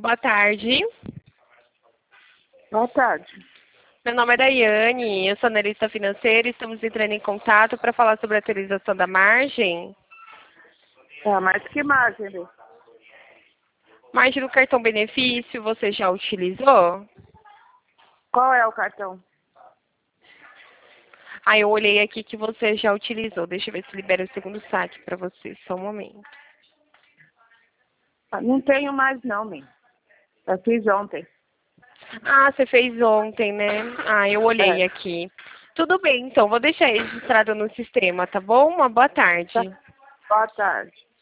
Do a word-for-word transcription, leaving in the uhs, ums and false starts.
Boa tarde. Boa tarde. Meu nome é Daiane, eu sou analista financeira e estamos entrando em contato para falar sobre a atualização da margem. Tá, mas que margem? Bê? Margem do cartão benefício, você já utilizou? Qual é o cartão? Ah, eu olhei aqui que você já utilizou. Deixa eu ver se libera o segundo saque para você, só um momento. Ah, não tenho mais não, menino. Eu fiz ontem. Ah, você fez ontem, né? Ah, eu olhei É, aqui. Tudo bem, então, vou deixar registrado no sistema, tá bom? Uma boa tá. tarde. Boa tarde.